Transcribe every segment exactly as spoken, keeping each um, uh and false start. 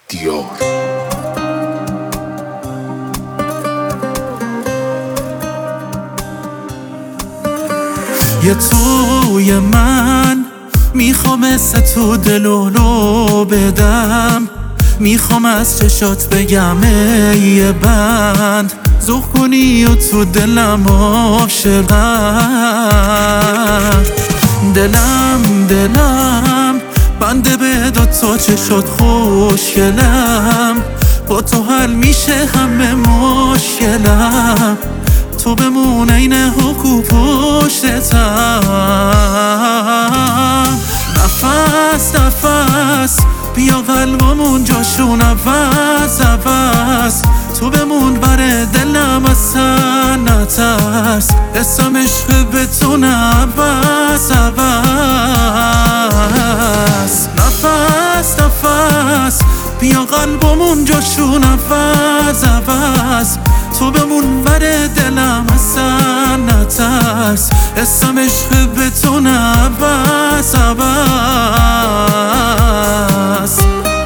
دیار. یه توی من میخوام مثل تو دلولو بدم، میخوام از چشات بگم ای بند زخ کنی و تو دلم عاشقم. دلم دلم بنده به دو تا چشات خوشگلم، با تو حل میشه همه مشکلم، تو بمون این حقو پشتتم. نفس نفس بیا قلبمون جاشون عوض عوض، تو بمون بر دلم اصلا نترس، اسم عشق به تو نبس عوض. نفس نفس بیا قلبمون جاشون عوض عوض، تو بمون بر دلم اصلا نترس، اسم عشق به تو نبس عوض.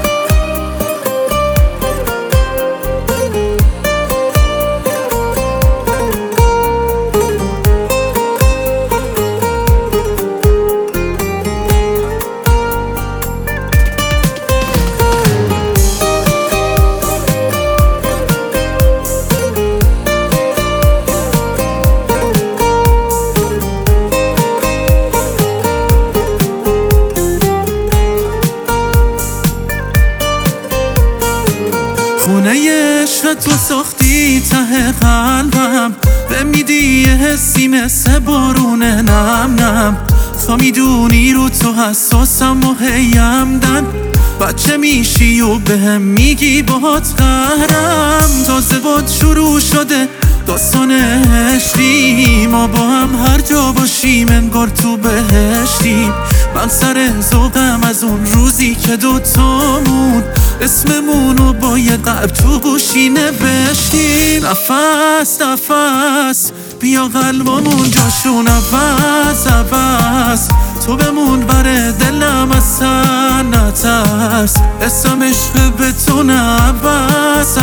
خونه عشق تو ساختی ته قلبم، به میدی یه حسی مثل بارون نم نم، تا میدونی رو تو حساسم و هیم دن، بچه میشی و بهم میگی باهات قهرم. تازه باد شروع شده داستان عشقی، ما با هم هر جا باشیم انگار تو بهشتیم. من سر ذوقم از اون روزی که دوتامون اسممونو با یه قلب تو گوشی نوشتیم. نفس نفس بیا قلبمون جاشون عوض عوض، تو بمون بر دلم اصلا نترس، اسم عشق به تو نبس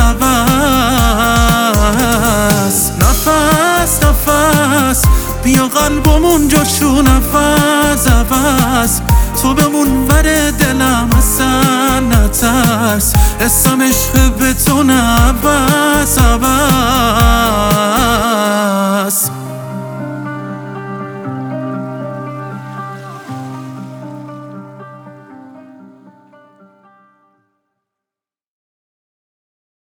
عوض. نفس نفس بیا قلبمون جاشون عوض عوض، تو بمون بر دلم اصلا نترس، اسم عشق به تو نبس